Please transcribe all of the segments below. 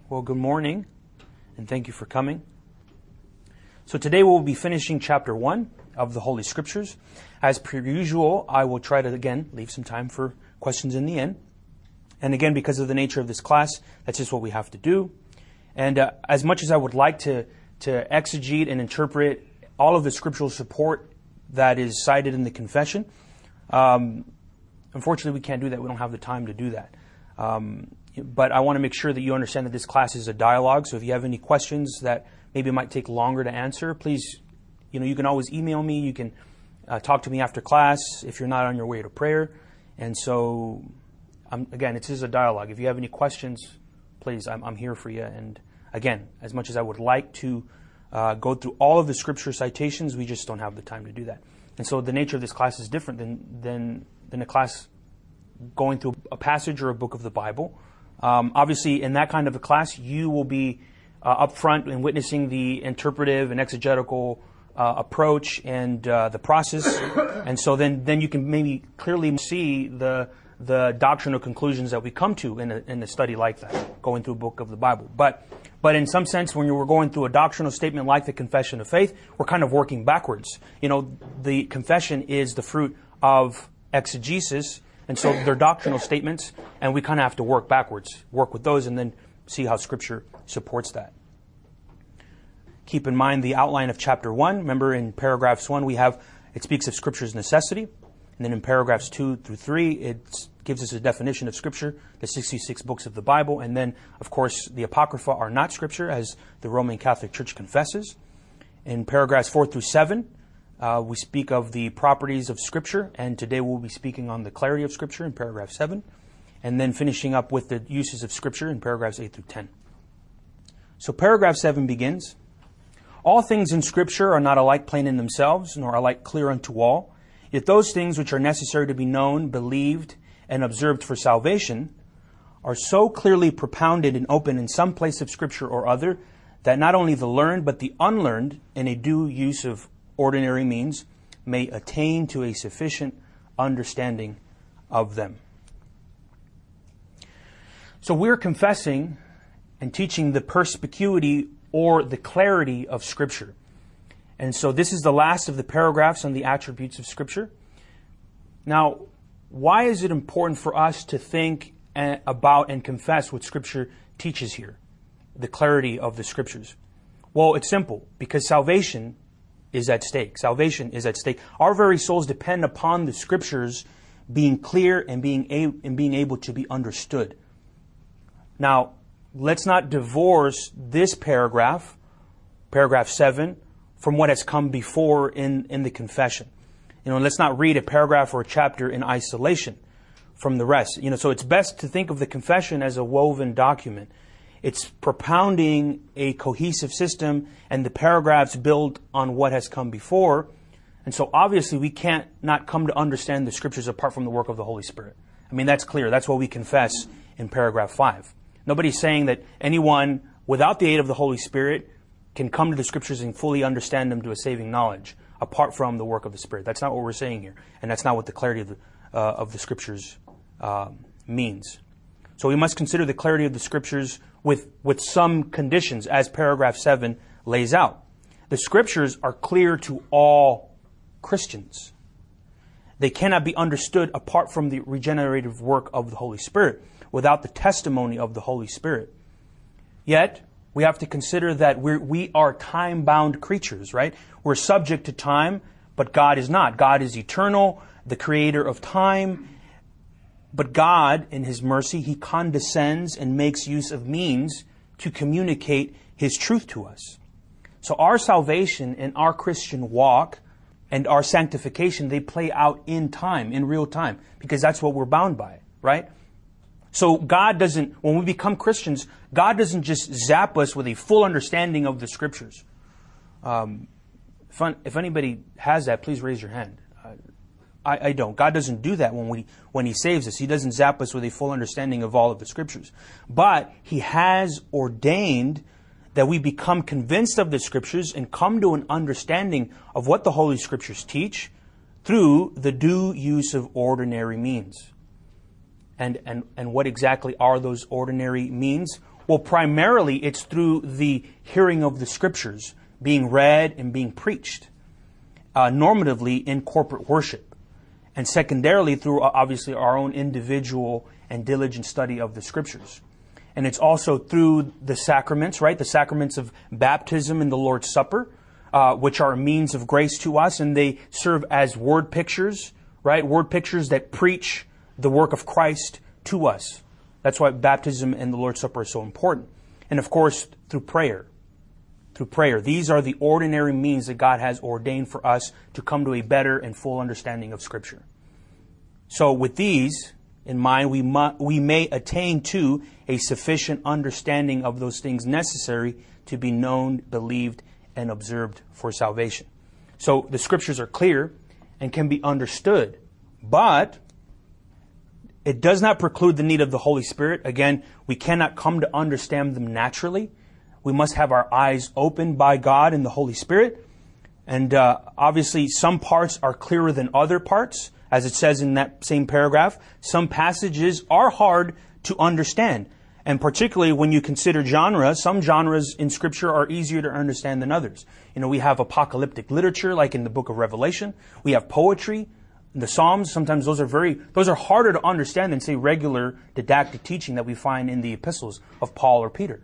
Well, good morning, and thank you for coming. So today we'll be finishing chapter 1 of the Holy Scriptures. As per usual, I will try to, again, leave some time for questions in the end. And again, because of the nature of this class, that's just what we have to do. And as much as I would like to exegete and interpret all of the scriptural support that is cited in the confession, unfortunately we can't do that. We don't have the time to do that. But I want to make sure that you understand that this class is a dialogue. So if you have any questions that maybe might take longer to answer, please, you can always email me. You can talk to me after class if you're not on your way to prayer. And so, again, it is a dialogue. If you have any questions, please, I'm here for you. And again, as much as I would like to go through all of the scripture citations, we just don't have the time to do that. And so the nature of this class is different than a class going through a passage or a book of the Bible. Obviously, in that kind of a class, you will be up front and witnessing the interpretive and exegetical approach and the process. And so then you can maybe clearly see the doctrinal conclusions that we come to in a study like that, going through a book of the Bible. But in some sense, when we're going through a doctrinal statement like the Confession of Faith, we're kind of working backwards. The confession is the fruit of exegesis, and so they're doctrinal statements, and we kind of have to work backwards, work with those, and then see how Scripture supports that. Keep in mind the outline of chapter 1. Remember, in paragraphs 1, it speaks of Scripture's necessity. And then in paragraphs 2 through 3, it gives us a definition of Scripture, the 66 books of the Bible. And then, of course, the Apocrypha are not Scripture, as the Roman Catholic Church confesses. In paragraphs 4 through 7, we speak of the properties of Scripture. And today we'll be speaking on the clarity of Scripture in paragraph 7. And then finishing up with the uses of Scripture in paragraphs 8 through 10. So paragraph 7 begins, "All things in Scripture are not alike plain in themselves, nor alike clear unto all. Yet those things which are necessary to be known, believed, and observed for salvation are so clearly propounded and open in some place of Scripture or other, that not only the learned, but the unlearned, in a due use of ordinary means, may attain to a sufficient understanding of them." So we're confessing and teaching the perspicuity or the clarity of Scripture. And so this is the last of the paragraphs on the attributes of Scripture. Now, why is it important for us to think about and confess what Scripture teaches here? The clarity of the Scriptures. Well, it's simple, because salvation is at stake. Salvation is at stake. Our very souls depend upon the Scriptures being clear and being able to be understood. Now, let's not divorce this paragraph 7, from what has come before in the confession. Let's not read a paragraph or a chapter in isolation from the rest. So it's best to think of the confession as a woven document. It's propounding a cohesive system, and the paragraphs build on what has come before. And so obviously we can't not come to understand the Scriptures apart from the work of the Holy Spirit. That's clear. That's what we confess in paragraph 5. Nobody's saying that anyone without the aid of the Holy Spirit can come to the Scriptures and fully understand them to a saving knowledge apart from the work of the Spirit. That's not what we're saying here. And that's not what the clarity of the Scriptures means. So we must consider the clarity of the Scriptures with some conditions, as paragraph 7 lays out. The Scriptures are clear to all Christians. They cannot be understood apart from the regenerative work of the Holy Spirit, without the testimony of the Holy Spirit. Yet, we have to consider that we are time-bound creatures, right? We're subject to time, but God is not. God is eternal, the creator of time. But God, in His mercy, He condescends and makes use of means to communicate His truth to us. So our salvation and our Christian walk and our sanctification, they play out in time, in real time, because that's what we're bound by, right? So when we become Christians, God doesn't just zap us with a full understanding of the Scriptures. If anybody has that, please raise your hand. I don't. God doesn't do that when He saves us. He doesn't zap us with a full understanding of all of the Scriptures. But He has ordained that we become convinced of the Scriptures and come to an understanding of what the Holy Scriptures teach through the due use of ordinary means. And what exactly are those ordinary means? Well, primarily it's through the hearing of the Scriptures, being read and being preached, normatively in corporate worship. And secondarily through, obviously, our own individual and diligent study of the Scriptures. And it's also through the sacraments, right? The sacraments of baptism and the Lord's Supper, which are a means of grace to us, and they serve as word pictures, right? Word pictures that preach the work of Christ to us. That's why baptism and the Lord's Supper are so important. And of course, through prayer. Through prayer. These are the ordinary means that God has ordained for us to come to a better and full understanding of Scripture. So with these in mind, we may attain to a sufficient understanding of those things necessary to be known, believed, and observed for salvation. So the Scriptures are clear and can be understood, but it does not preclude the need of the Holy Spirit. Again, we cannot come to understand them naturally. We must have our eyes opened by God and the Holy Spirit. And obviously, some parts are clearer than other parts, as it says in that same paragraph. Some passages are hard to understand. And particularly when you consider genre, some genres in Scripture are easier to understand than others. You know, we have apocalyptic literature, like in the book of Revelation. We have poetry. The Psalms, sometimes those are harder to understand than, say, regular didactic teaching that we find in the epistles of Paul or Peter.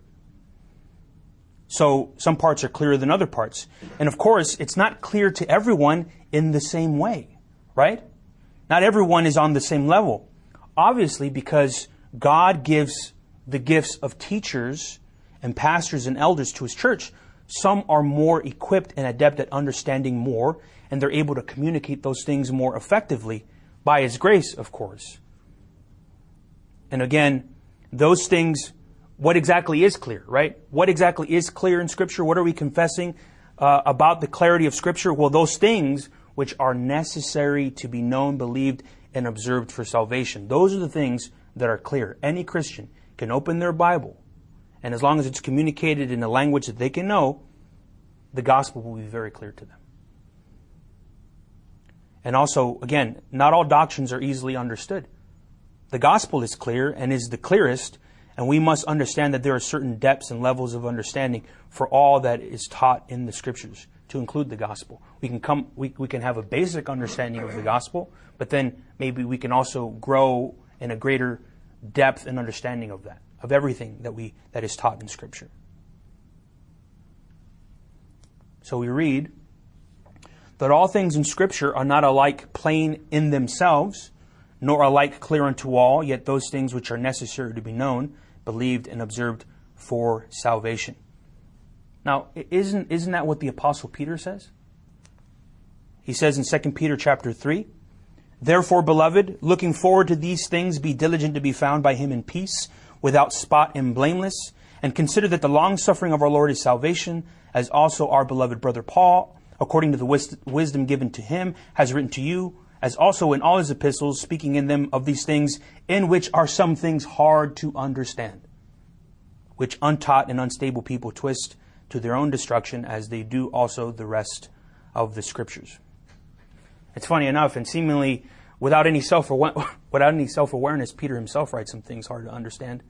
So some parts are clearer than other parts. And of course, it's not clear to everyone in the same way, right? Not everyone is on the same level. Obviously, because God gives the gifts of teachers and pastors and elders to His church, some are more equipped and adept at understanding more, and they're able to communicate those things more effectively by His grace, of course. And again, those things, what exactly is clear, right? What exactly is clear in Scripture? What are we confessing about the clarity of Scripture? Well, those things which are necessary to be known, believed, and observed for salvation. Those are the things that are clear. Any Christian can open their Bible, and as long as it's communicated in a language that they can know, the gospel will be very clear to them. And also, again, not all doctrines are easily understood. The gospel is clear and is the clearest, and we must understand that there are certain depths and levels of understanding for all that is taught in the Scriptures, to include the gospel. We can have a basic understanding of the gospel, but then maybe we can also grow in a greater depth and understanding of that, of everything that is taught in Scripture. So we read that all things in Scripture are not alike plain in themselves, nor alike clear unto all, yet those things which are necessary to be known, believed, and observed for salvation. Now, isn't that what the Apostle Peter says? He says in 2 Peter chapter 3, "Therefore, beloved, looking forward to these things, be diligent to be found by Him in peace, without spot and blameless, and consider that the long-suffering of our Lord is salvation, as also our beloved brother Paul, according to the wisdom given to him, has written to you, as also in all his epistles, speaking in them of these things, in which are some things hard to understand, which untaught and unstable people twist to their own destruction, as they do also the rest of the Scriptures." It's funny enough, and seemingly without any self-awareness, Peter himself writes some things hard to understand.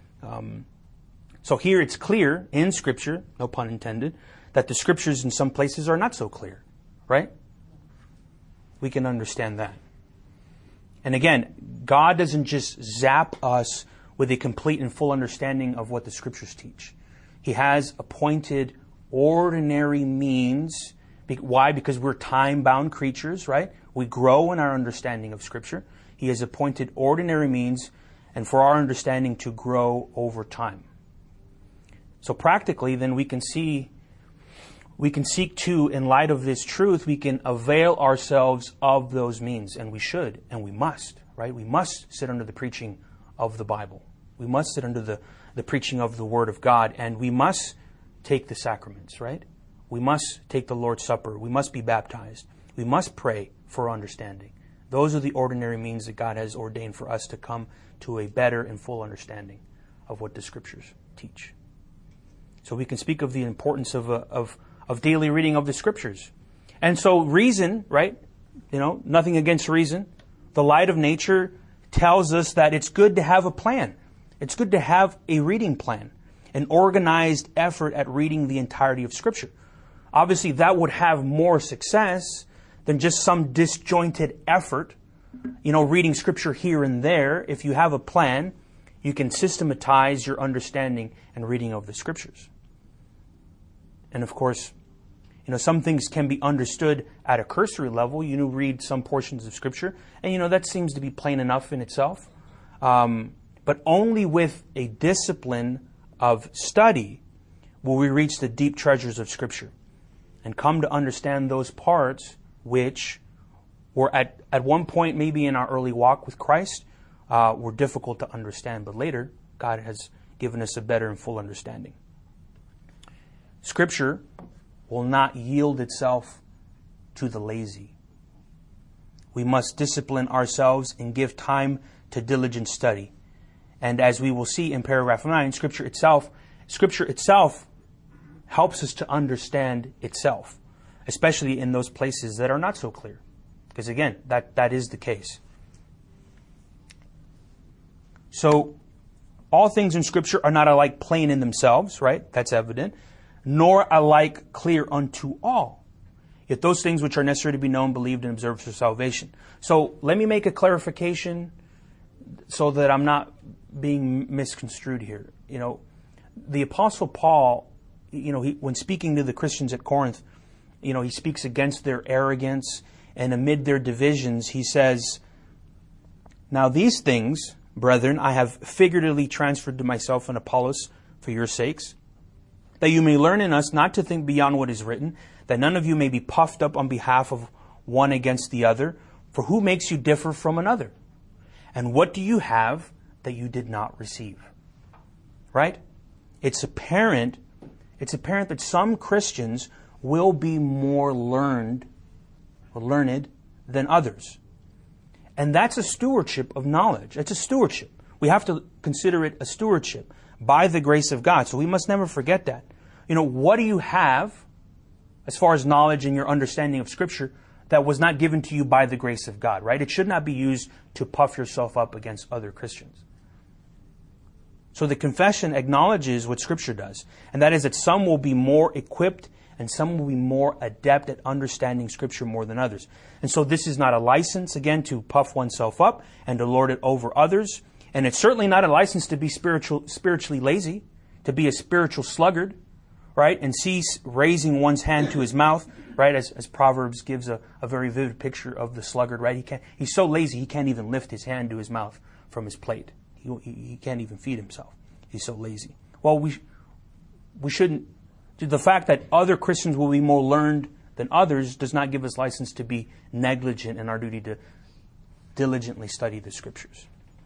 So here it's clear in Scripture, no pun intended, that the Scriptures in some places are not so clear, right? We can understand that. And again, God doesn't just zap us with a complete and full understanding of what the Scriptures teach. He has appointed ordinary means. Why? Because we're time-bound creatures, right? We grow in our understanding of Scripture. He has appointed ordinary means, and for our understanding to grow over time. So practically, then we can seek to, in light of this truth, we can avail ourselves of those means, and we should, and we must, right? We must sit under the preaching of the Bible. We must sit under the preaching of the Word of God, and we must take the sacraments, right? We must take the Lord's Supper. We must be baptized. We must pray for understanding. Those are the ordinary means that God has ordained for us to come to a better and full understanding of what the Scriptures teach. So we can speak of the importance of daily reading of the Scriptures. And so reason, right? Nothing against reason. The light of nature tells us that it's good to have a plan. It's good to have a reading plan, an organized effort at reading the entirety of Scripture. Obviously, that would have more success than just some disjointed effort, reading Scripture here and there. If you have a plan, you can systematize your understanding and reading of the Scriptures. And of course, some things can be understood at a cursory level. You read some portions of Scripture, and that seems to be plain enough in itself. But only with a discipline of study will we reach the deep treasures of Scripture and come to understand those parts which were at one point, maybe in our early walk with Christ, were difficult to understand. But later, God has given us a better and full understanding. Scripture will not yield itself to the lazy. We must discipline ourselves and give time to diligent study. And as we will see in paragraph 9, Scripture itself helps us to understand itself, especially in those places that are not so clear. Because again, that is the case. So, all things in Scripture are not alike plain in themselves, right? That's evident. Nor alike clear unto all. Yet those things which are necessary to be known, believed, and observed for salvation. So, let me make a clarification so that I'm not being misconstrued here. The Apostle Paul, when speaking to the Christians at Corinth, he speaks against their arrogance, and amid their divisions, he says, "Now these things, brethren, I have figuratively transferred to myself and Apollos for your sakes, that you may learn in us not to think beyond what is written, that none of you may be puffed up on behalf of one against the other. For who makes you differ from another? And what do you have that you did not receive?" Right? It's apparent that some Christians will be more learned than others. And that's a stewardship of knowledge. It's a stewardship. We have to consider it a stewardship by the grace of God. So we must never forget that. What do you have as far as knowledge and your understanding of Scripture that was not given to you by the grace of God, right? It should not be used to puff yourself up against other Christians. So the confession acknowledges what Scripture does, and that is that some will be more equipped and some will be more adept at understanding Scripture more than others. And so this is not a license, again, to puff oneself up and to lord it over others. And it's certainly not a license to be spiritually lazy, to be a spiritual sluggard, right? And cease raising one's hand to his mouth, right? As Proverbs gives a very vivid picture of the sluggard, right? He's so lazy he can't even lift his hand to his mouth from his plate. He can't even feed himself. He's so lazy. Well, we shouldn't. The fact that other Christians will be more learned than others does not give us license to be negligent in our duty to diligently study the Scriptures.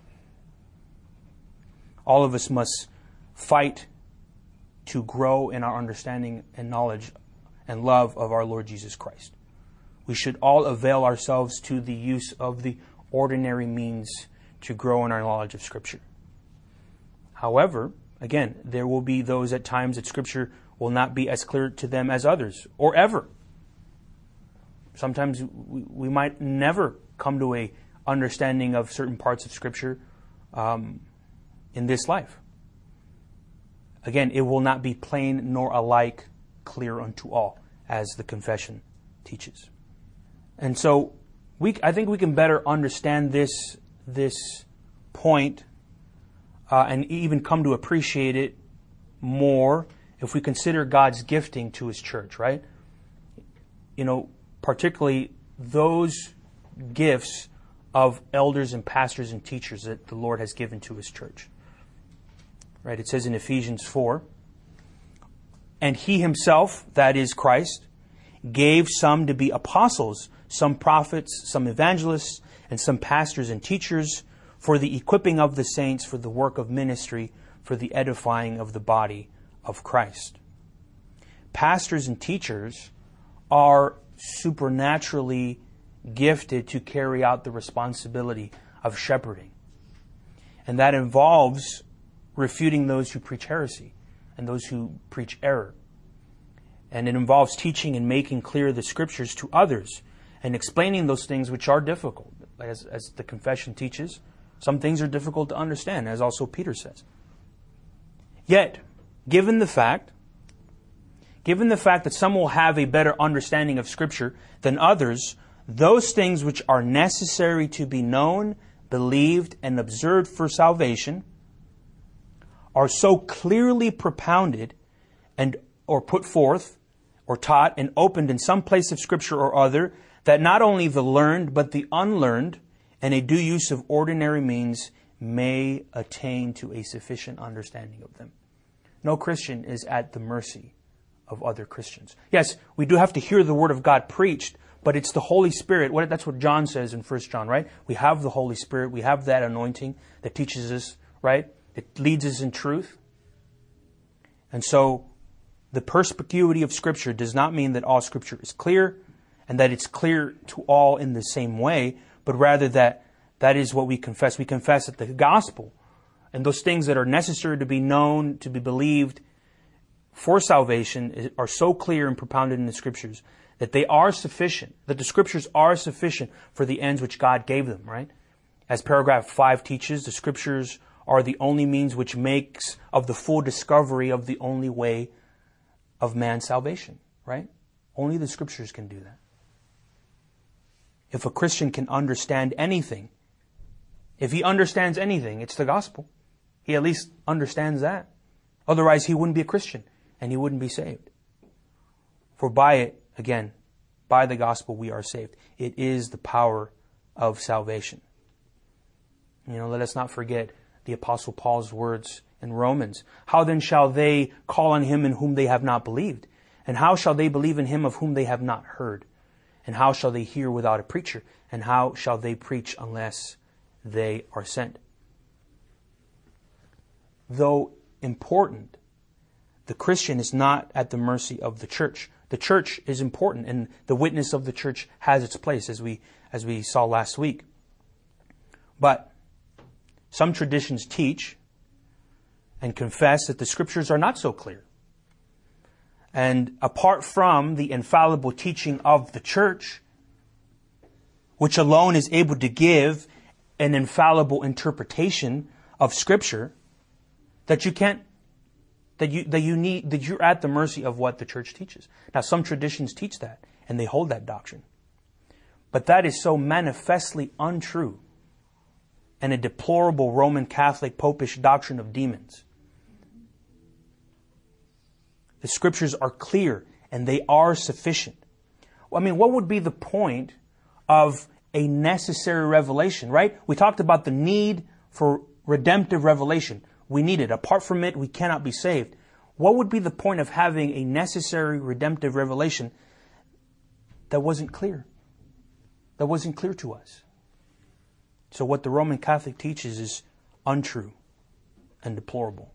All of us must fight to grow in our understanding and knowledge and love of our Lord Jesus Christ. We should all avail ourselves to the use of the ordinary means to grow in our knowledge of Scripture. However, again, there will be those at times that Scripture will not be as clear to them as others, or ever. Sometimes we might never come to a understanding of certain parts of Scripture in this life. Again, it will not be plain nor alike clear unto all, as the confession teaches. And so I think we can better understand this point and even come to appreciate it more if we consider God's gifting to His church, right? Particularly those gifts of elders and pastors and teachers that the Lord has given to His church. Right? It says in Ephesians 4, "And He Himself, that is Christ, gave some to be apostles, some prophets, some evangelists, and some pastors and teachers for the equipping of the saints, for the work of ministry, for the edifying of the body of Christ." Pastors and teachers are supernaturally gifted to carry out the responsibility of shepherding. And that involves refuting those who preach heresy and those who preach error. And it involves teaching and making clear the Scriptures to others and explaining those things which are difficult, as the confession teaches. Some things are difficult to understand, as also Peter says. Yet, given the fact that some will have a better understanding of Scripture than others, those things which are necessary to be known, believed, and observed for salvation are so clearly propounded and or put forth or taught and opened in some place of Scripture or other, that not only the learned but the unlearned and a due use of ordinary means may attain to a sufficient understanding of them. No Christian is at the mercy of other Christians. Yes, we do have to hear the Word of God preached, but it's the Holy Spirit. That's what John says in 1 John, right? We have the Holy Spirit. We have that anointing that teaches us, right? It leads us in truth. And so the perspicuity of Scripture does not mean that all Scripture is clear and that it's clear to all in the same way, but rather that is what we confess. We confess that the gospel and those things that are necessary to be known, to be believed for salvation are so clear and propounded in the Scriptures that they are sufficient, that the Scriptures are sufficient for the ends which God gave them, right? As paragraph 5 teaches, the Scriptures are the only means which makes of the full discovery of the only way of man's salvation, right? Only the Scriptures can do that. If a Christian can understand anything, if he understands anything, it's the gospel. He at least understands that. Otherwise, he wouldn't be a Christian and he wouldn't be saved. For by it, again, by the gospel we are saved. It is the power of salvation. Let us not forget the Apostle Paul's words in Romans. How then shall they call on him in whom they have not believed? And how shall they believe in him of whom they have not heard? And how shall they hear without a preacher? And how shall they preach unless they are sent? Though important, the Christian is not at the mercy of the church. The church is important, and the witness of the church has its place, as we saw last week. But some traditions teach and confess that the Scriptures are not so clear. And apart from the infallible teaching of the church, which alone is able to give an infallible interpretation of Scripture, that you're at the mercy of what the church teaches. Now, some traditions teach that, and they hold that doctrine. But that is so manifestly untrue and a deplorable Roman Catholic Popish doctrine of demons. The Scriptures are clear and they are sufficient. What would be the point of a necessary revelation, right? We talked about the need for redemptive revelation. We need it. Apart from it, we cannot be saved. What would be the point of having a necessary redemptive revelation that wasn't clear? That wasn't clear to us. So what the Roman Catholic teaches is untrue and deplorable.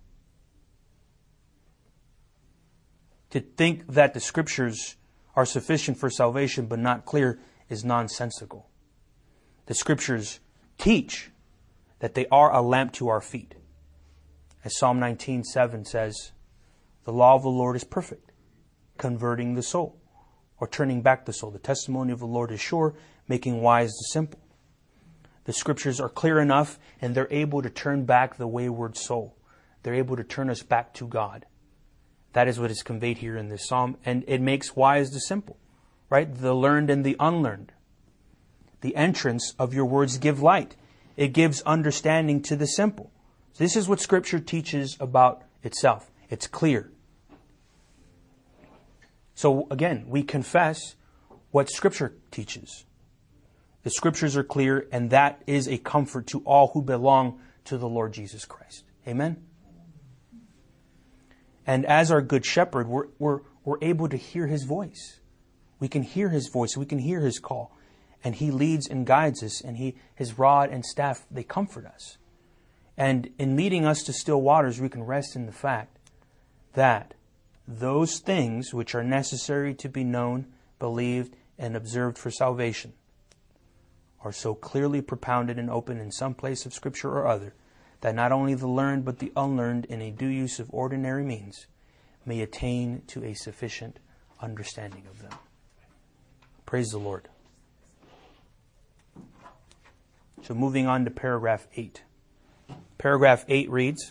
To think that the Scriptures are sufficient for salvation but not clear is nonsensical. The Scriptures teach that they are a lamp to our feet. As Psalm 19:7 says, the law of the Lord is perfect, converting the soul, or turning back the soul. The testimony of the Lord is sure, making wise the simple. The Scriptures are clear enough, and they're able to turn back the wayward soul. They're able to turn us back to God. That is what is conveyed here in this psalm, and it makes wise the simple, right? The learned and the unlearned. The entrance of your words give light. It gives understanding to the simple. This is what Scripture teaches about itself. It's clear. So again, we confess what Scripture teaches. The Scriptures are clear, and that is a comfort to all who belong to the Lord Jesus Christ. Amen? And as our good shepherd, we're able to hear His voice. We can hear His voice. We can hear His call. And He leads and guides us. And His rod and staff, they comfort us. And in leading us to still waters, we can rest in the fact that those things which are necessary to be known, believed, and observed for salvation are so clearly propounded and open in some place of Scripture or other, that not only the learned but the unlearned, in a due use of ordinary means, may attain to a sufficient understanding of them. Praise the Lord. So moving on to paragraph 8. Paragraph 8 reads,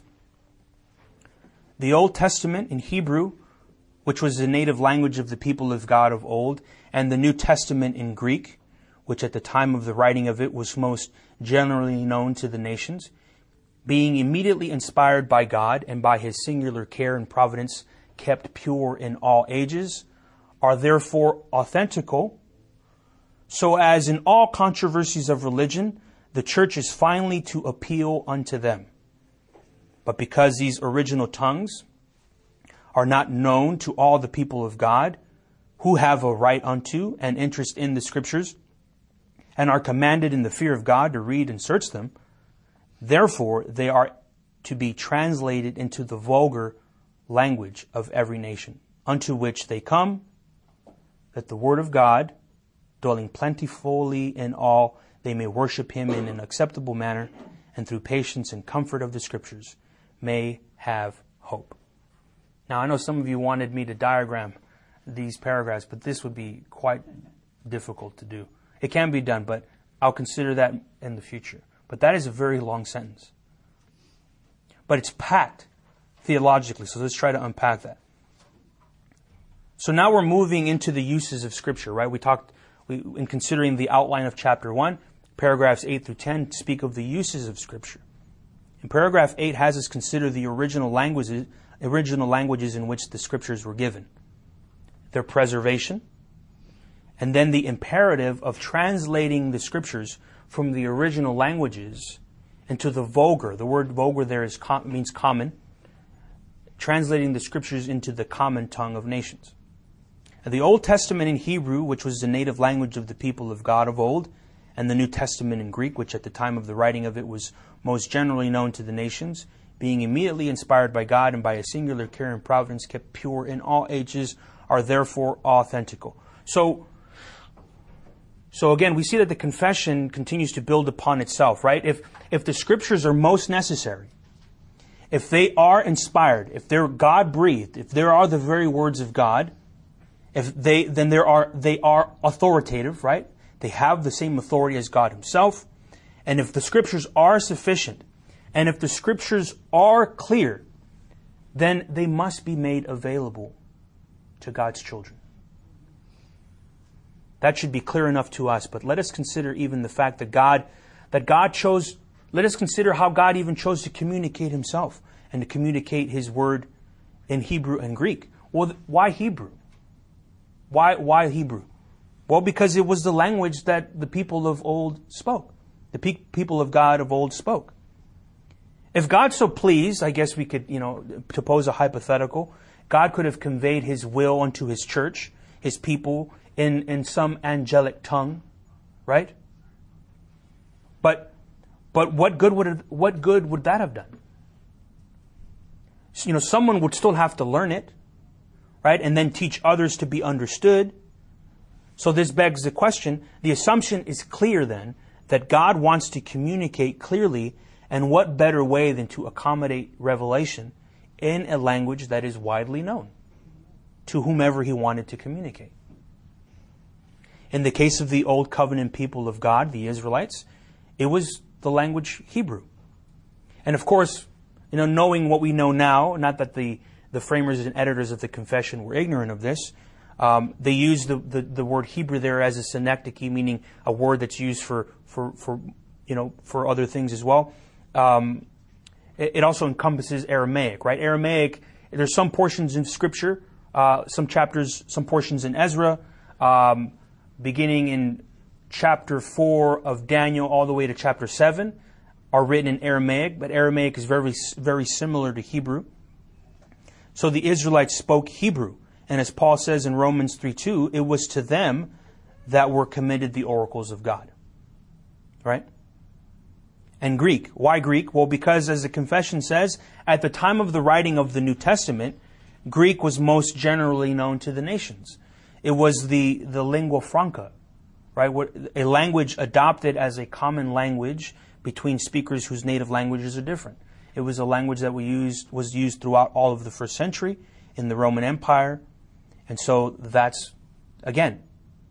"The Old Testament in Hebrew, which was the native language of the people of God of old, and the New Testament in Greek, which at the time of the writing of it was most generally known to the nations, being immediately inspired by God and by His singular care and providence kept pure in all ages, are therefore authentical, so as in all controversies of religion, the church is finally to appeal unto them. But because these original tongues are not known to all the people of God, who have a right unto and interest in the Scriptures, and are commanded in the fear of God to read and search them, therefore they are to be translated into the vulgar language of every nation, unto which they come, that the word of God, dwelling plentifully in all, they may worship Him in an acceptable manner, and through patience and comfort of the Scriptures may have hope." Now, I know some of you wanted me to diagram these paragraphs, but this would be quite difficult to do. It can be done, but I'll consider that in the future. But that is a very long sentence. But it's packed theologically, so let's try to unpack that. So now we're moving into the uses of Scripture, right? In considering the outline of chapter 1, paragraphs 8 through 10 speak of the uses of Scripture. And paragraph 8 has us consider the original languages in which the Scriptures were given, their preservation, and then the imperative of translating the Scriptures from the original languages into the vulgar. The word vulgar there means common, translating the Scriptures into the common tongue of nations. And the Old Testament in Hebrew, which was the native language of the people of God of old, and the New Testament in Greek, which at the time of the writing of it was most generally known to the nations, being immediately inspired by God and by a singular care and providence kept pure in all ages, are therefore authentical. So again, we see that the confession continues to build upon itself, right? If the Scriptures are most necessary, if they are inspired, if they're God-breathed, if there are the very words of God, they are authoritative, right? They have the same authority as God Himself. And if the Scriptures are sufficient, and if the Scriptures are clear, then they must be made available to God's children. That should be clear enough to us, but let us consider even the fact that God chose, let us consider how God even chose to communicate Himself and to communicate His Word in Hebrew and Greek. Well, why Hebrew? Why Hebrew? Well, because it was the language that the people of old spoke. The people of God of old spoke. If God so pleased, I guess we could, to pose a hypothetical, God could have conveyed His will unto His church, His people, in some angelic tongue, right? But what good would that have done? Someone would still have to learn it, right? And then teach others to be understood. So this begs the question, the assumption is clear then, that God wants to communicate clearly, and what better way than to accommodate revelation in a language that is widely known to whomever He wanted to communicate. In the case of the Old Covenant people of God, the Israelites, it was the language Hebrew. And of course, knowing what we know now, not that the framers and editors of the confession were ignorant of this, they used the word Hebrew there as a synecdoche, meaning a word that's used for other things as well. It also encompasses Aramaic, right? Aramaic, there's some portions in Scripture, some portions in Ezra, beginning in chapter 4 of Daniel all the way to chapter 7, are written in Aramaic, but Aramaic is very, very similar to Hebrew. So the Israelites spoke Hebrew. And as Paul says in Romans 3:2, it was to them that were committed the oracles of God. Right? And Greek. Why Greek? Well, because as the confession says, at the time of the writing of the New Testament, Greek was most generally known to the nations. It was the lingua franca, right? A language adopted as a common language between speakers whose native languages are different. It was a language that was used throughout all of the first century in the Roman Empire. And so that's, again,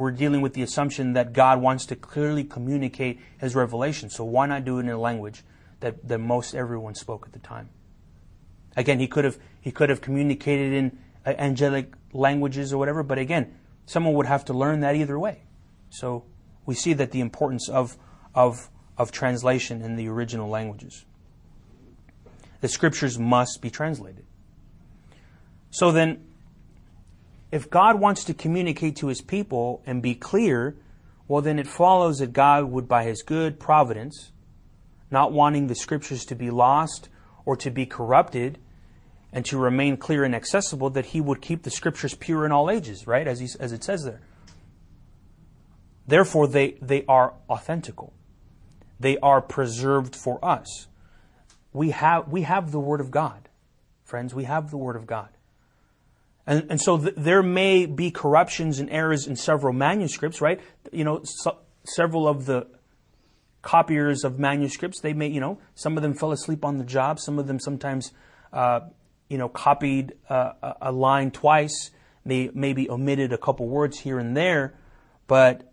we're dealing with the assumption that God wants to clearly communicate His revelation. So why not do it in a language that most everyone spoke at the time? Again, He could have communicated in angelic languages or whatever, but again, someone would have to learn that either way. So we see that the importance of translation in the original languages. The Scriptures must be translated. So then, if God wants to communicate to His people and be clear, well then it follows that God would, by His good providence, not wanting the Scriptures to be lost or to be corrupted and to remain clear and accessible, that He would keep the Scriptures pure in all ages, right? As it says there. Therefore, they are authentical. They are preserved for us. We have the Word of God. Friends, we have the Word of God. And so there may be corruptions and errors in several manuscripts, right? Several of the copiers of manuscripts, they may, some of them fell asleep on the job. Some of them sometimes, copied a line twice. They maybe omitted a couple words here and there. But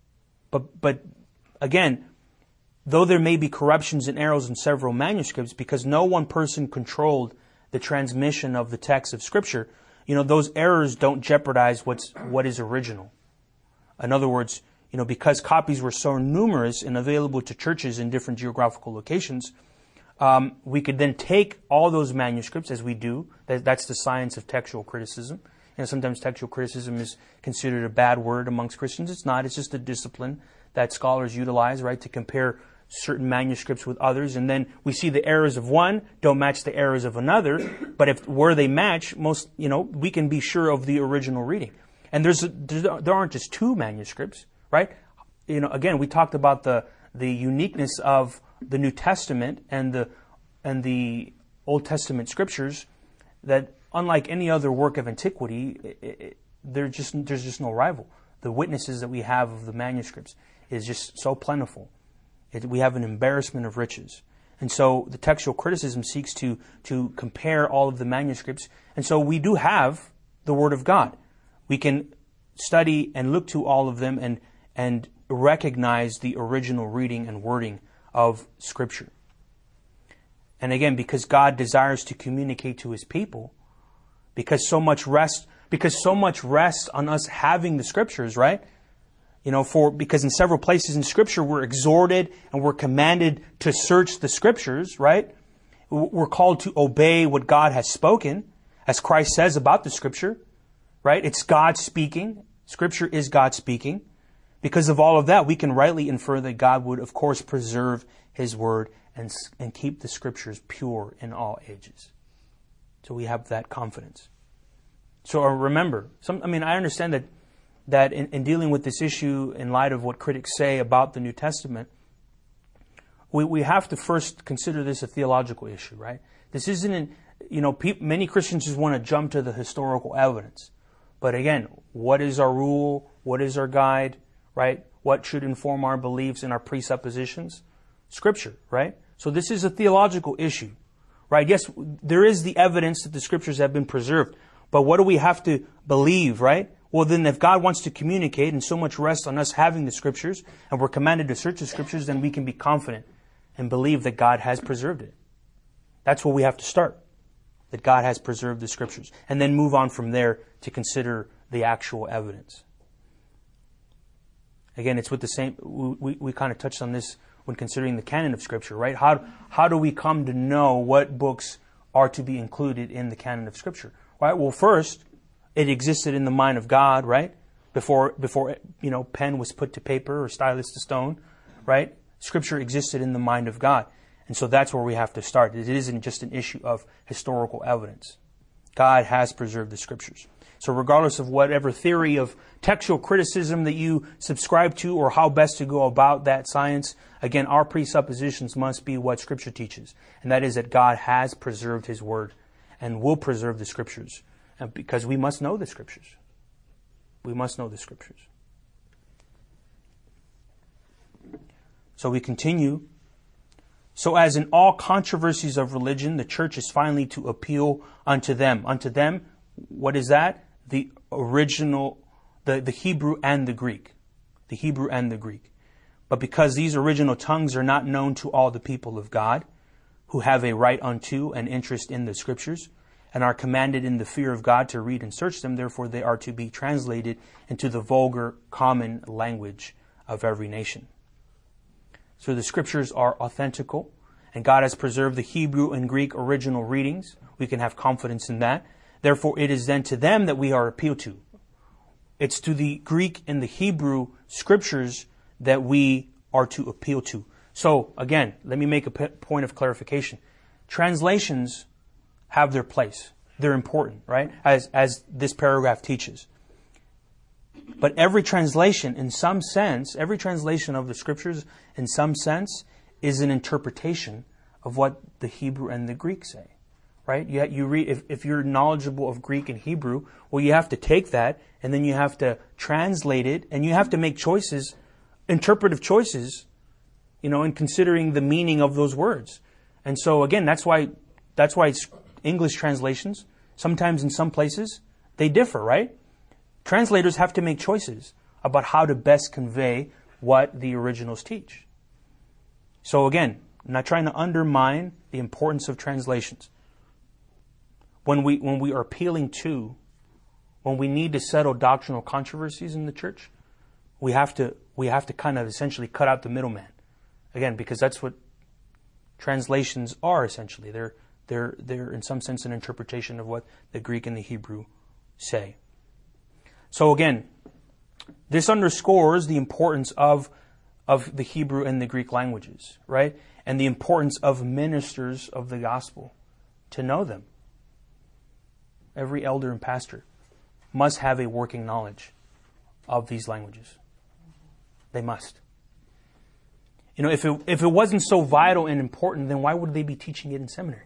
again, though there may be corruptions and errors in several manuscripts, because no one person controlled the transmission of the text of Scripture, those errors don't jeopardize what is original. In other words, because copies were so numerous and available to churches in different geographical locations, we could then take all those manuscripts, as we do. That's the science of textual criticism. Sometimes textual criticism is considered a bad word amongst Christians. It's not. It's just a discipline that scholars utilize, right, to compare certain manuscripts with others, and then we see the errors of one don't match the errors of another, but where they match, we can be sure of the original reading. And there aren't just two manuscripts, right? Again, we talked about the uniqueness of the New Testament and the Old Testament Scriptures, that unlike any other work of antiquity, there's just no rival. The witnesses that we have of the manuscripts is just so plentiful. We have an embarrassment of riches. And so the textual criticism seeks to compare all of the manuscripts. And so we do have the Word of God. We can study and look to all of them and recognize the original reading and wording of Scripture. And again, because God desires to communicate to His people, because so much rests on us having the Scriptures, right? Because in several places in Scripture we're exhorted and we're commanded to search the Scriptures, right? We're called to obey what God has spoken, as Christ says about the Scripture, right? It's God speaking. Scripture is God speaking. Because of all of that, we can rightly infer that God would, of course, preserve His Word and keep the Scriptures pure in all ages. So we have that confidence. So remember, I understand that in dealing with this issue in light of what critics say about the New Testament, we have to first consider this a theological issue, right? This isn't, many Christians just want to jump to the historical evidence. But again, what is our rule? What is our guide, right? What should inform our beliefs and our presuppositions? Scripture, right? So this is a theological issue, right? Yes, there is the evidence that the Scriptures have been preserved. But what do we have to believe, right? Well, then if God wants to communicate and so much rests on us having the Scriptures and we're commanded to search the Scriptures, then we can be confident and believe that God has preserved it. That's where we have to start, that God has preserved the Scriptures, and then move on from there to consider the actual evidence. Again, it's with the same, we kind of touched on this when considering the canon of Scripture, right? How do we come to know what books are to be included in the canon of Scripture? Right? Well, first, it existed in the mind of God, right? Before pen was put to paper or stylus to stone, right? Scripture existed in the mind of God. And so that's where we have to start. It isn't just an issue of historical evidence. God has preserved the Scriptures. So regardless of whatever theory of textual criticism that you subscribe to or how best to go about that science, again, our presuppositions must be what Scripture teaches. And that is that God has preserved His Word and will preserve the Scriptures. And because we must know the Scriptures. We must know the Scriptures. So we continue. So as in all controversies of religion, the church is finally to appeal unto them. Unto them, what is that? The original the Hebrew and the Greek. The Hebrew and the Greek. But because these original tongues are not known to all the people of God, who have a right unto and interest in the Scriptures, and are commanded in the fear of God to read and search them, therefore they are to be translated into the vulgar, common language of every nation. So the Scriptures are authentical, and God has preserved the Hebrew and Greek original readings. We can have confidence in that. Therefore, it is then to them that we are appealed to. It's to the Greek and the Hebrew Scriptures that we are to appeal to. So, again, let me make a point of clarification. Translations have their place. They're important, right? As this paragraph teaches. But every translation, in some sense, every translation of the Scriptures, in some sense, is an interpretation of what the Hebrew and the Greek say. Right? You read, if you're knowledgeable of Greek and Hebrew, well, you have to take that, and then you have to translate it, and you have to make choices, interpretive choices, in considering the meaning of those words. And so, again, that's why English translations, sometimes in some places, they differ, right? Translators have to make choices about how to best convey what the originals teach. So again, I'm not trying to undermine the importance of translations. When we are appealing to, when we need to settle doctrinal controversies in the church, we have to kind of essentially cut out the middleman. Again, because that's what translations are essentially. They're in some sense an interpretation of what the Greek and the Hebrew say. So again, this underscores the importance of the Hebrew and the Greek languages, right? And the importance of ministers of the gospel to know them. Every elder and pastor must have a working knowledge of these languages. They must. If it wasn't so vital and important, then why would they be teaching it in seminary?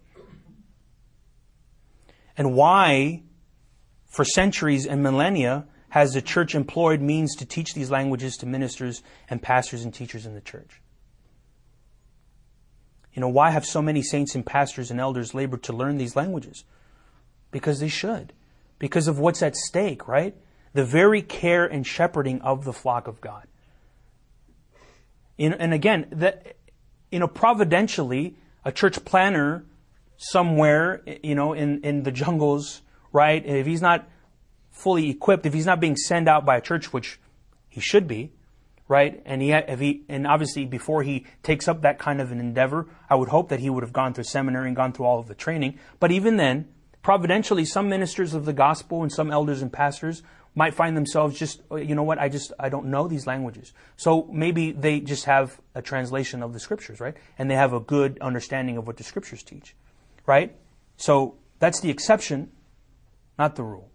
And why, for centuries and millennia, has the church employed means to teach these languages to ministers and pastors and teachers in the church? Why have so many saints and pastors and elders labored to learn these languages? Because they should. Because of what's at stake, right? The very care and shepherding of the flock of God. And again, providentially, a church planner somewhere, in the jungles, right? If he's not fully equipped, if he's not being sent out by a church, which he should be, right? And obviously before he takes up that kind of an endeavor, I would hope that he would have gone through seminary and gone through all of the training. But even then, providentially, some ministers of the gospel and some elders and pastors might find themselves just, I don't know these languages. So maybe they just have a translation of the Scriptures, right? And they have a good understanding of what the Scriptures teach, right? So that's the exception, not the rule.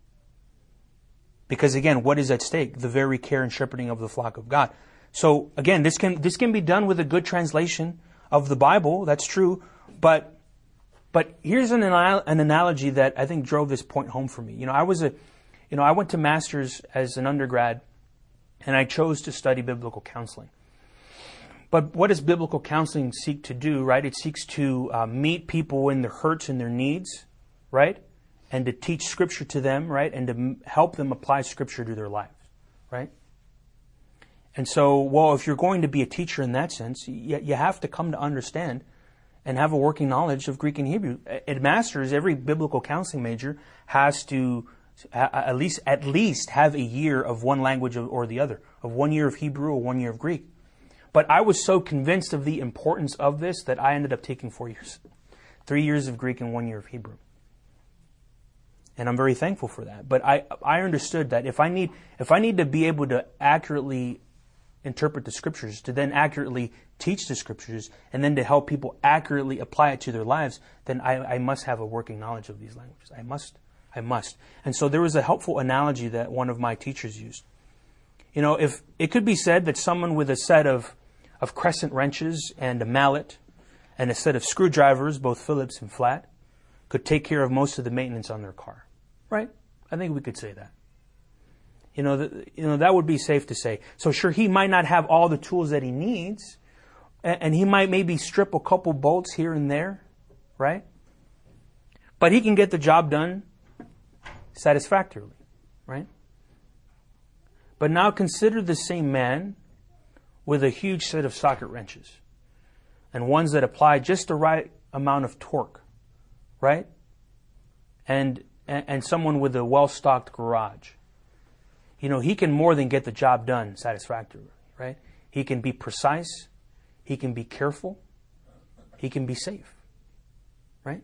Because again, what is at stake? The very care and shepherding of the flock of God. So again, this can be done with a good translation of the Bible. That's true. But here's an analogy that I think drove this point home for me. I went to master's as an undergrad, and I chose to study biblical counseling. But what does biblical counseling seek to do, right? It seeks to meet people in their hurts and their needs, right? And to teach Scripture to them, right? And to help them apply Scripture to their lives, right? And so, if you're going to be a teacher in that sense, you have to come to understand and have a working knowledge of Greek and Hebrew. At master's, every biblical counseling major has to at least have a year of one language or the other, of 1 year of Hebrew or 1 year of Greek. But I was so convinced of the importance of this that I ended up taking 4 years. 3 years of Greek and 1 year of Hebrew. And I'm very thankful for that. But I understood that if I need to be able to accurately interpret the Scriptures, to then accurately teach the Scriptures, and then to help people accurately apply it to their lives, then I must have a working knowledge of these languages. I must. And so there was a helpful analogy that one of my teachers used. If it could be said that someone with a set of crescent wrenches and a mallet and a set of screwdrivers, both Phillips and flat, could take care of most of the maintenance on their car. Right? I think we could say that. That would be safe to say. So sure, he might not have all the tools that he needs, and he might maybe strip a couple bolts here and there, right? But he can get the job done satisfactorily, right? But now consider the same man with a huge set of socket wrenches and ones that apply just the right amount of torque, right? And someone with a well-stocked garage. You know, he can more than get the job done satisfactorily, right? He can be precise. He can be careful. He can be safe, right?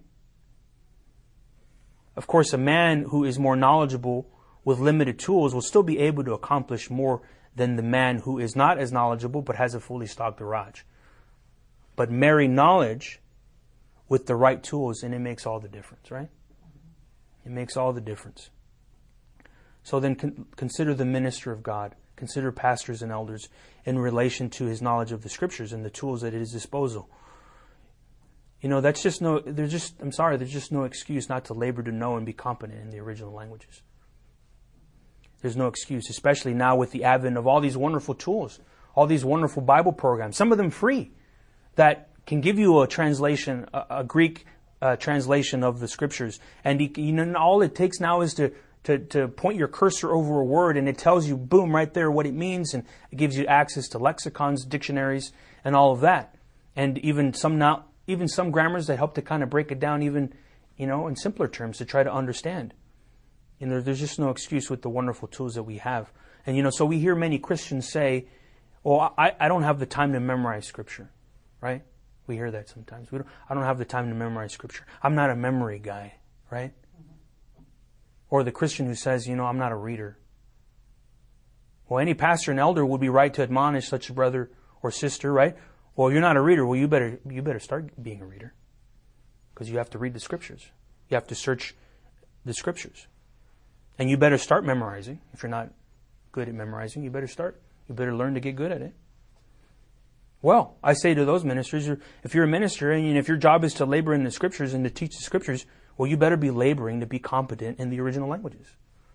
Of course, a man who is more knowledgeable with limited tools will still be able to accomplish more than the man who is not as knowledgeable but has a fully stocked garage. But marry knowledge with the right tools and it makes all the difference, right? It makes all the difference. So then consider the minister of God. Consider pastors and elders in relation to his knowledge of the Scriptures and the tools at his disposal. You know, there's just no excuse not to labor to know and be competent in the original languages. There's no excuse, especially now with the advent of all these wonderful tools, all these wonderful Bible programs, some of them free, that can give you a translation, a Greek translation of the Scriptures. And all it takes now is to point your cursor over a word and it tells you, boom, right there what it means, and it gives you access to lexicons, dictionaries, and all of that. And even some grammars that help to kind of break it down even, in simpler terms to try to understand. There's just no excuse with the wonderful tools that we have. And, so we hear many Christians say, well, I don't have the time to memorize Scripture, right? We hear that sometimes. I don't have the time to memorize Scripture. I'm not a memory guy, right? Or the Christian who says, I'm not a reader. Well, any pastor and elder would be right to admonish such a brother or sister, right? Well, you're not a reader. Well, you better start being a reader. Because you have to read the Scriptures. You have to search the Scriptures. And you better start memorizing. If you're not good at memorizing, you better start. You better learn to get good at it. Well, I say to those ministers, if you're a minister and if your job is to labor in the Scriptures and to teach the Scriptures, well, you better be laboring to be competent in the original languages.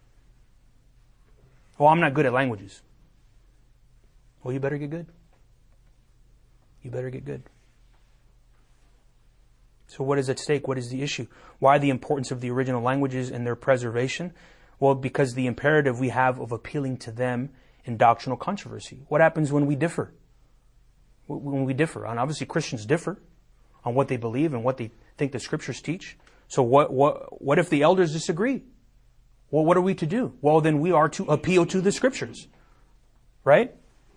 Well, I'm not good at languages. Well, you better get good. You better get good. So what is at stake? What is the issue? Why the importance of the original languages and their preservation? Well, because the imperative we have of appealing to them in doctrinal controversy. What happens when we differ? When we differ, and obviously Christians differ on what they believe and what they think the Scriptures teach. So what if the elders disagree? Well, what are we to do? Well, then we are to appeal to the Scriptures, right?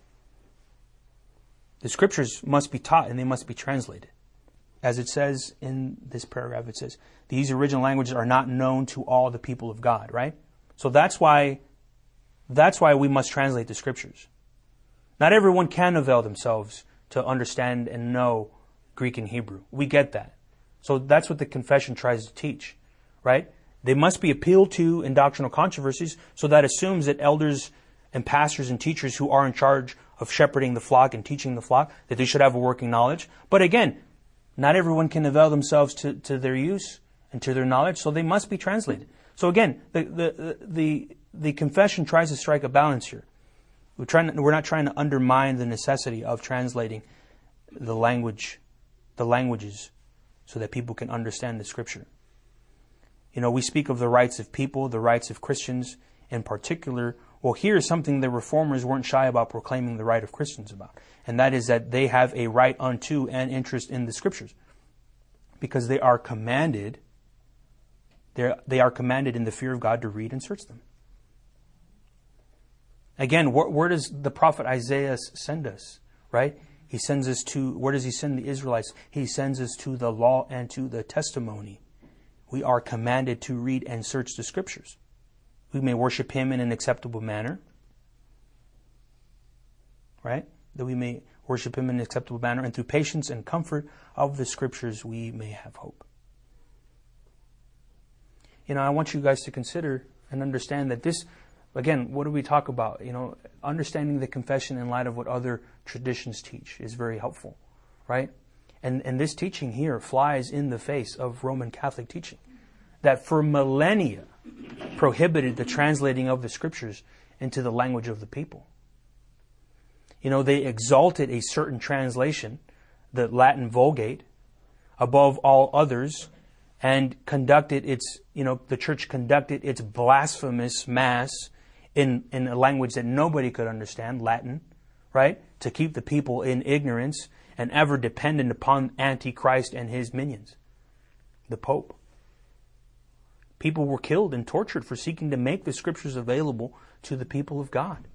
The Scriptures must be taught and they must be translated. As it says in this paragraph, it says, these original languages are not known to all the people of God, right? So that's why we must translate the Scriptures. Not everyone can avail themselves to understand and know Greek and Hebrew. We get that. So that's what the confession tries to teach, right? They must be appealed to in doctrinal controversies, so that assumes that elders and pastors and teachers who are in charge of shepherding the flock and teaching the flock, that they should have a working knowledge. But again, not everyone can avail themselves to their use and to their knowledge, so they must be translated. So again, the confession tries to strike a balance here. We're not trying to undermine the necessity of translating the languages, so that people can understand the Scripture. We speak of the rights of people, the rights of Christians in particular. Well, here's something the Reformers weren't shy about proclaiming the right of Christians about. And that is that they have a right unto and interest in the Scriptures. Because they are commanded, they are commanded in the fear of God to read and search them. Again, where does the prophet Isaiah send us, right? He sends us to, where does he send the Israelites? He sends us to the law and to the testimony. We are commanded to read and search the Scriptures. We may worship Him in an acceptable manner, right? That we may worship Him in an acceptable manner, and through patience and comfort of the Scriptures we may have hope. I want you guys to consider and understand that this, again, what do we talk about? Understanding the confession in light of what other traditions teach is very helpful, right? And this teaching here flies in the face of Roman Catholic teaching that for millennia prohibited the translating of the Scriptures into the language of the people. They exalted a certain translation, the Latin Vulgate, above all others, and conducted the Church conducted its blasphemous Mass in a language that nobody could understand, Latin, right? To keep the people in ignorance and ever dependent upon Antichrist and his minions, the Pope. People were killed and tortured for seeking to make the Scriptures available to the people of God.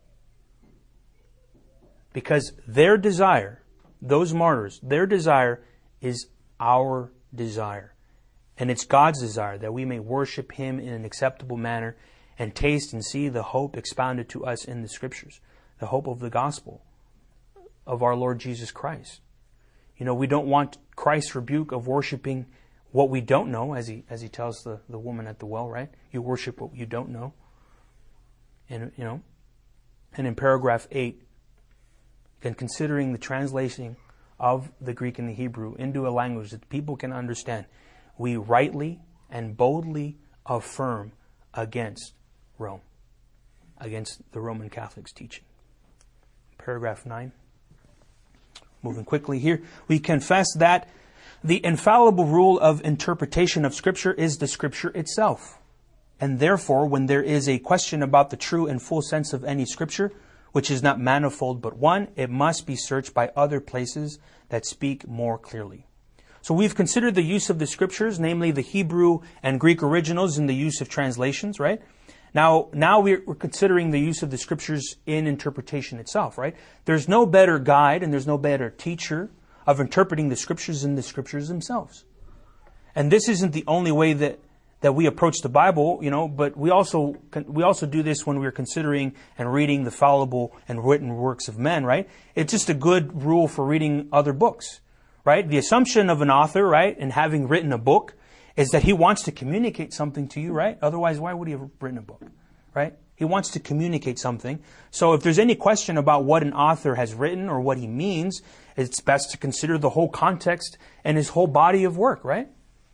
Because their desire, those martyrs, their desire is our desire. And it's God's desire that we may worship Him in an acceptable manner and taste and see the hope expounded to us in the Scriptures, the hope of the gospel of our Lord Jesus Christ. We don't want Christ's rebuke of worshiping what we don't know, as he tells the woman at the well, right? You worship what you don't know. And in paragraph 8, again, considering the translation of the Greek and the Hebrew into a language that people can understand, we rightly and boldly affirm against Rome, against the Roman Catholics' teaching. Paragraph 9. Moving quickly here, we confess that the infallible rule of interpretation of Scripture is the Scripture itself. And therefore, when there is a question about the true and full sense of any Scripture, which is not manifold but one, it must be searched by other places that speak more clearly. So we've considered the use of the Scriptures, namely the Hebrew and Greek originals in the use of translations, right? Now we're considering the use of the Scriptures in interpretation itself, right? There's no better guide and there's no better teacher of interpreting the Scriptures than the Scriptures themselves. And this isn't the only way that we approach the Bible, but we also do this when we're considering and reading the fallible and written works of men, right? It's just a good rule for reading other books, right? The assumption of an author, right, and having written a book is that he wants to communicate something to you, right? Otherwise, why would he have written a book, right? He wants to communicate something. So if there's any question about what an author has written or what he means, it's best to consider the whole context and his whole body of work, right?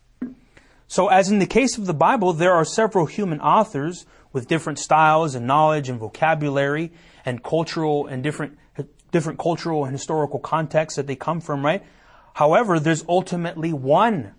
So as in the case of the Bible, there are several human authors with different styles and knowledge and vocabulary and cultural and different cultural and historical contexts that they come from, right? However, there's ultimately one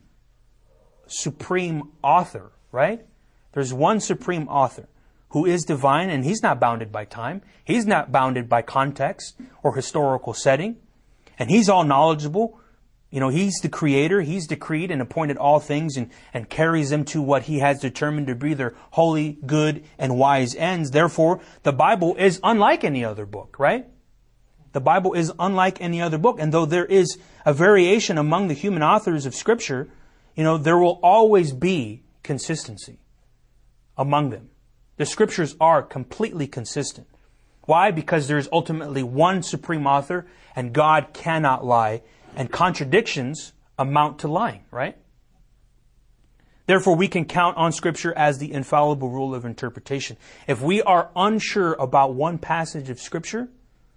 supreme author, right? There's one supreme author who is divine, and He's not bounded by time. He's not bounded by context or historical setting. And He's all knowledgeable. He's the creator. He's decreed and appointed all things and carries them to what He has determined to be their holy, good, and wise ends. Therefore, the Bible is unlike any other book, right? The Bible is unlike any other book. And though there is a variation among the human authors of Scripture, there will always be consistency among them. The Scriptures are completely consistent. Why? Because there is ultimately one supreme author, and God cannot lie, and contradictions amount to lying, right? Therefore, we can count on Scripture as the infallible rule of interpretation. If we are unsure about one passage of Scripture,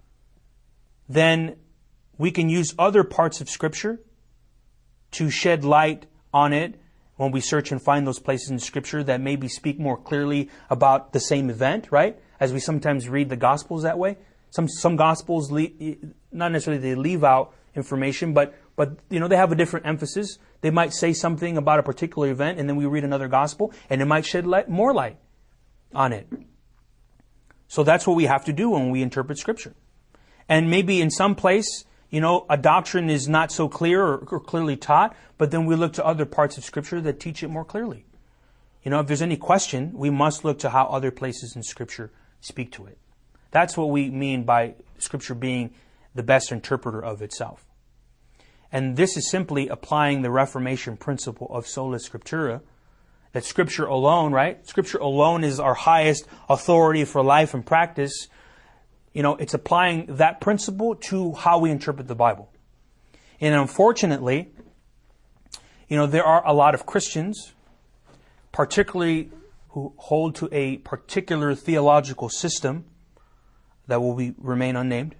then we can use other parts of Scripture to shed light on it when we search and find those places in Scripture that maybe speak more clearly about the same event, right? As we sometimes read the Gospels that way. Some Gospels, not necessarily they leave out information, but they have a different emphasis. They might say something about a particular event, and then we read another Gospel, and it might shed more light on it. So that's what we have to do when we interpret Scripture. And maybe in some place, a doctrine is not so clear or clearly taught, but then we look to other parts of Scripture that teach it more clearly. If there's any question, we must look to how other places in Scripture speak to it. That's what we mean by Scripture being the best interpreter of itself. And this is simply applying the Reformation principle of sola scriptura, that Scripture alone, right? Scripture alone is our highest authority for life and practice. It's applying that principle to how we interpret the Bible. And unfortunately, there are a lot of Christians, particularly who hold to a particular theological system that will remain unnamed,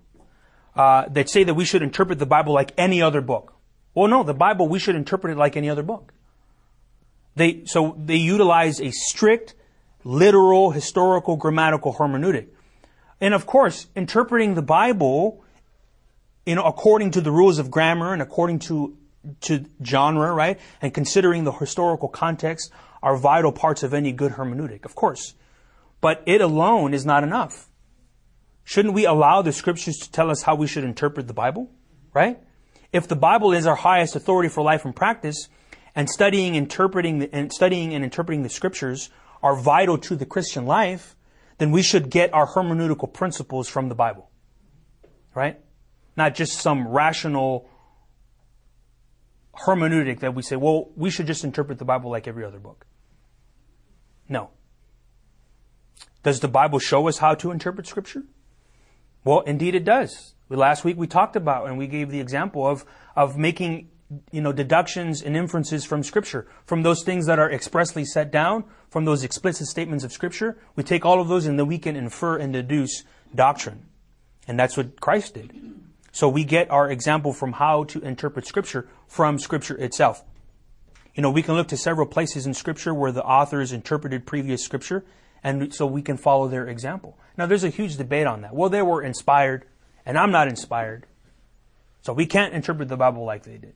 that say that we should interpret the Bible like any other book. Well, no, the Bible, we should interpret it like any other book. They utilize a strict, literal, historical, grammatical hermeneutic. And of course, interpreting the Bible, according to the rules of grammar and according to genre, right? And considering the historical context are vital parts of any good hermeneutic, of course. But it alone is not enough. Shouldn't we allow the Scriptures to tell us how we should interpret the Bible? Right? If the Bible is our highest authority for life and practice, and studying and interpreting the Scriptures are vital to the Christian life, then we should get our hermeneutical principles from the Bible. Right? Not just some rational hermeneutic that we say, well, we should just interpret the Bible like every other book. No. Does the Bible show us how to interpret Scripture? Well, indeed it does. Last week we talked about and we gave the example of making deductions and inferences from Scripture, from those things that are expressly set down, from those explicit statements of Scripture. We take all of those and then we can infer and deduce doctrine. And that's what Christ did. So we get our example from how to interpret Scripture from Scripture itself. We can look to several places in Scripture where the authors interpreted previous Scripture, and so we can follow their example. Now, there's a huge debate on that. Well, they were inspired, and I'm not inspired, so we can't interpret the Bible like they did.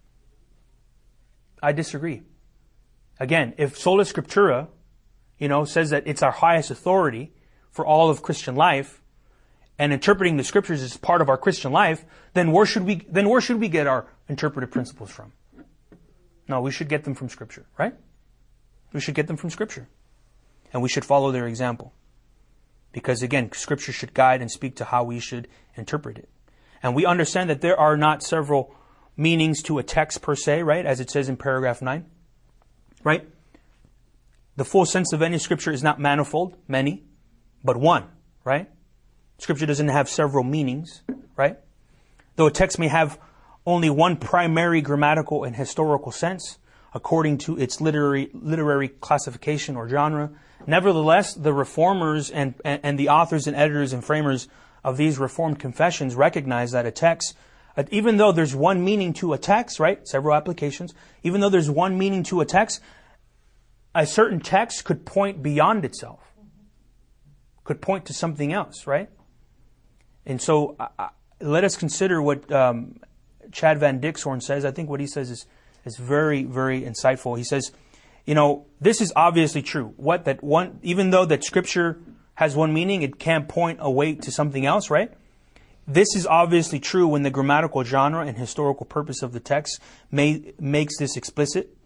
I disagree. Again, if Sola Scriptura, says that it's our highest authority for all of Christian life, and interpreting the Scriptures is part of our Christian life, then where should we get our interpretive principles from? No, we should get them from Scripture, right? We should get them from Scripture. And we should follow their example. Because again, Scripture should guide and speak to how we should interpret it. And we understand that there are not several meanings to a text per se, right? As it says in paragraph 9. Right? The full sense of any Scripture is not manifold, many, but one, right? Scripture doesn't have several meanings, right? Though a text may have only one primary grammatical and historical sense, according to its literary classification or genre. Nevertheless, the reformers and the authors and editors and framers of these Reformed confessions recognize that a text, even though there's one meaning to a text, right? Several applications. Even though there's one meaning to a text, a certain text could point beyond itself. Could point to something else, right? And so let us consider what Chad Van Dixhoorn says. I think what he says is very, very insightful. He says, this is obviously true. Even though that Scripture has one meaning, it can point away to something else, right? This is obviously true when the grammatical genre and historical purpose of the text makes this explicit.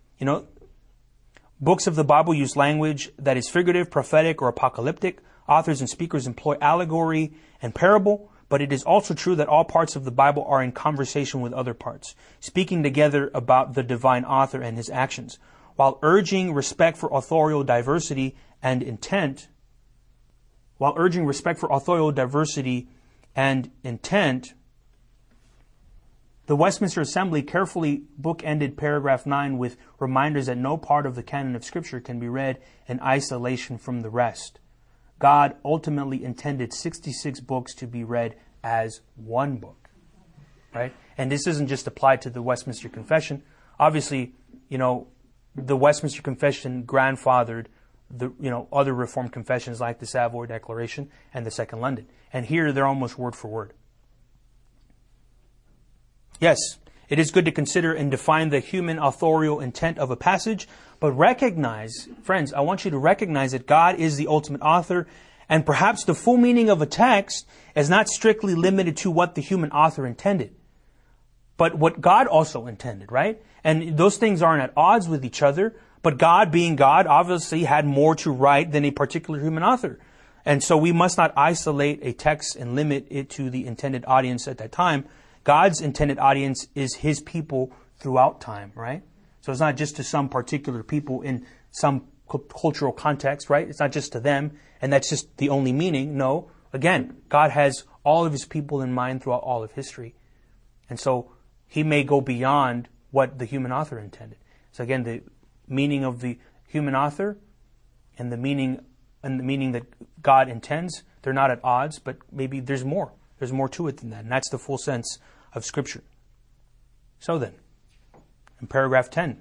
Books of the Bible use language that is figurative, prophetic, or apocalyptic. Authors and speakers employ allegory and parable. But it is also true that all parts of the Bible are in conversation with other parts, speaking together about the divine author and his actions. While urging respect for authorial diversity and intent, the Westminster Assembly carefully bookended paragraph 9 with reminders that no part of the canon of Scripture can be read in isolation from the rest. God ultimately intended 66 books to be read as one book, right? And this isn't just applied to the Westminster Confession. Obviously, the Westminster Confession grandfathered the other Reformed confessions like the Savoy Declaration and the Second London. And here they're almost word for word. Yes, it is good to consider and define the human authorial intent of a passage, but recognize, friends, I want you to recognize that God is the ultimate author, and perhaps the full meaning of a text is not strictly limited to what the human author intended, but what God also intended, right? And those things aren't at odds with each other, but God, being God, obviously had more to write than a particular human author. And so we must not isolate a text and limit it to the intended audience at that time. God's intended audience is His people throughout time, right? So it's not just to some particular people in some cultural context, right? It's not just to them, and that's just the only meaning. No, again, God has all of His people in mind throughout all of history. And so He may go beyond what the human author intended. So again, the meaning of the human author and the meaning that God intends, they're not at odds, but maybe there's more. There's more to it than that, and that's the full sense of Scripture. So then, in paragraph 10.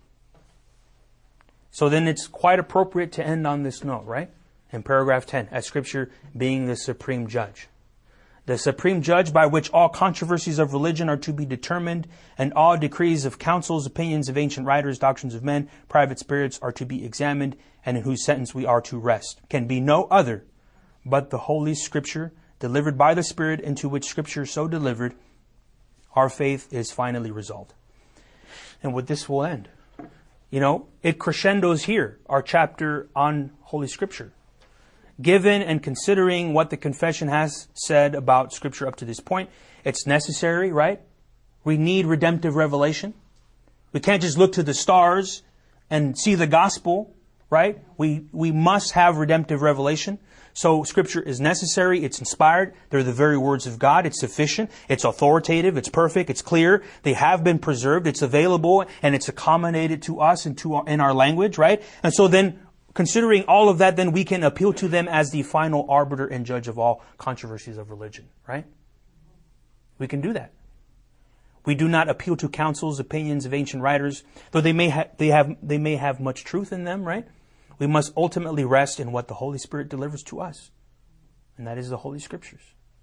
So then it's quite appropriate to end on this note, right? In paragraph 10, as Scripture being the supreme judge. the supreme judge by which all controversies of religion are to be determined, and all decrees of councils, opinions of ancient writers, doctrines of men, private spirits are to be examined, and in whose sentence we are to rest, can be no other but the Holy Scripture, delivered by the Spirit, into which Scripture so delivered, our faith is finally resolved. And with this will end. It crescendos here, our chapter on Holy Scripture. Given and considering what the confession has said about Scripture up to this point, it's necessary, right? We need redemptive revelation. We can't just look to the stars and see the gospel, right? We must have redemptive revelation. So Scripture is necessary, it's inspired, they're the very words of God, it's sufficient, it's authoritative, it's perfect, it's clear, they have been preserved, it's available, and it's accommodated to us and in our language, right? And so then, considering all of that, then we can appeal to them as the final arbiter and judge of all controversies of religion, right? We can do that. We do not appeal to councils, opinions of ancient writers, though they may have much truth in them, right? We must ultimately rest in what the Holy Spirit delivers to us, and that is the Holy Scriptures.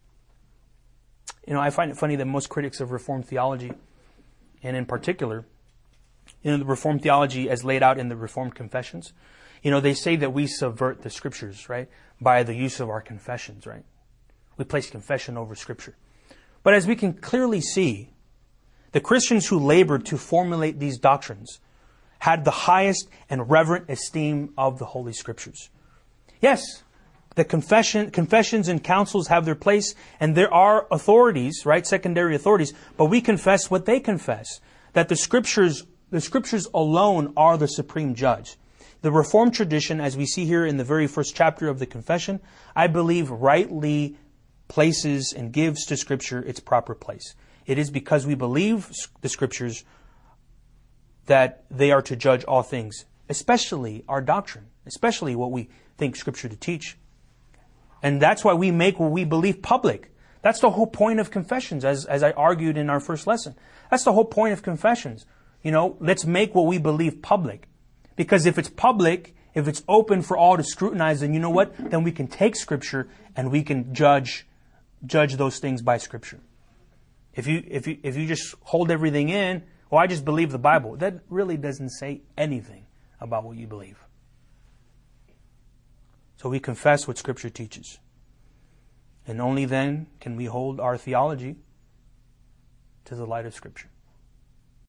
I find it funny that most critics of Reformed theology, and in particular, the Reformed theology as laid out in the Reformed Confessions, they say that we subvert the Scriptures, right, by the use of our confessions, right? We place confession over Scripture. But as we can clearly see, the Christians who labored to formulate these doctrines had the highest and reverent esteem of the Holy Scriptures. Yes, the confessions and councils have their place, and there are authorities, right, secondary authorities, but we confess what they confess, that the Scriptures alone are the supreme judge. The Reformed tradition, as we see here in the very first chapter of the confession, I believe rightly places and gives to Scripture its proper place. It is because we believe the Scriptures that they are to judge all things, especially our doctrine, especially what we think Scripture to teach. And that's why we make what we believe public. That's the whole point of confessions, as I argued in our first lesson. That's the whole point of confessions. Let's make what we believe public. Because if it's public, if it's open for all to scrutinize, then you know what? Then we can take Scripture and we can judge those things by Scripture. If you just hold everything in, I just believe the Bible, that really doesn't say anything about what you believe. So we confess what Scripture teaches. And only then can we hold our theology to the light of Scripture.